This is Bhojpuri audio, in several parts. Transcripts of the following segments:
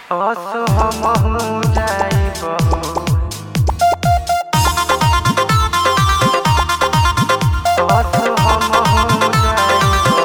असो हमहू जाइबहु असो हमहू जाइबहु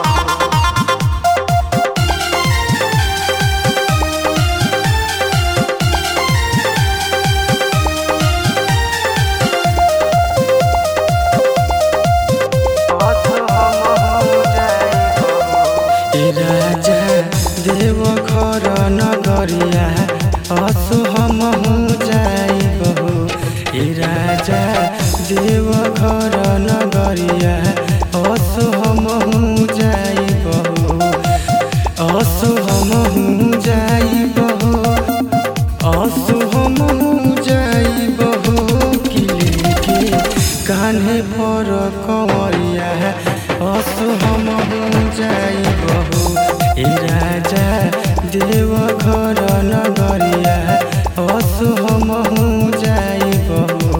असो हमहू जाइबहु ए राजा देव घर नगरिया असो हमहू जाइबहु ए राजा देव घर नगरिया असो हमहू जाइबहु असो हमहू जाइबहु असो हमहू जाइबहु किले के कान्हे पर कंवरिया असो हमहू जाइबहु ए राजा देव घर नगरिया असो हमहू जाइबहु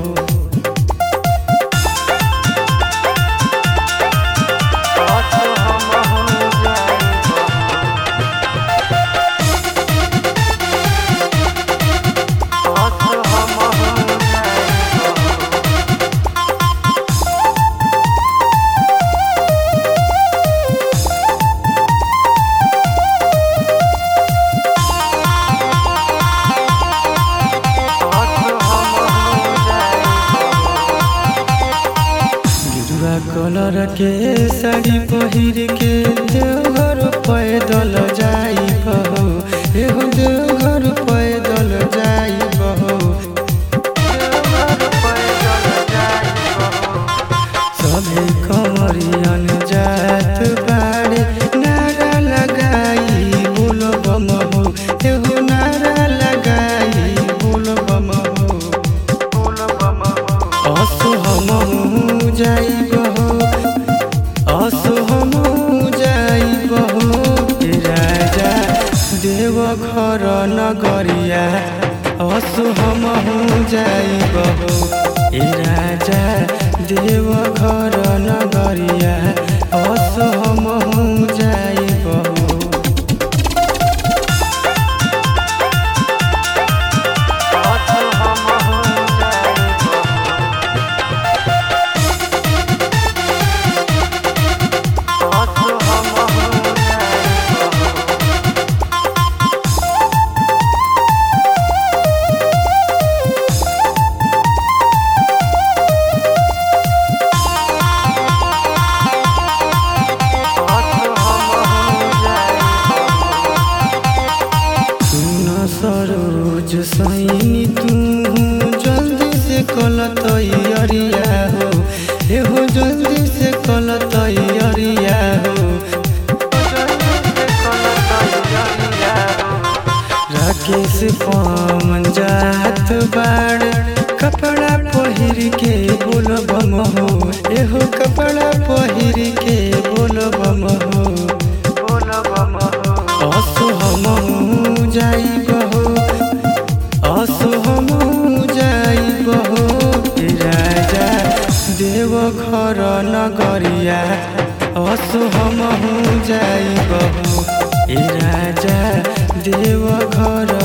असो हमहू जाइबहु असो हमहू जाइबहु असो हमहू जाइबहु गिरुआ कलर के साड़ी पहिर के देवघर पैदल जाइबहु एहो देवघर पैदल जाइबहु देवघर पैदल जाइबहु सभे कंवरियन जात बाड़े नारा लगाई बोल बम हो एहो नारा लगाई बोल बम हो बोल बम हो असो हमहू जाइबहु असो हमहू जाइबहु ए राजा देव घर नगरिया असो हमहू जाइबहु ए राजा देव घर नगरिया असो हमहू जाइबहु असो हमहू जाइबहु असो हमहू जाइबहु असो हमहू जाइबहु सुन सरोज सैनी तू जल्दी से कल तैयारिया हो एहो जल्दी से कल तैयारिया हो राकेश पवन जात बाड़ कपड़ा पहिर के बोल बम हो एहो कपड़ा पहिर के बोल बम हो असो हमहू जाइबहु असो हमहू जाइबहु ए राजा देव घर नगरिया असो हमहू जाइबहु ए राजा देव घर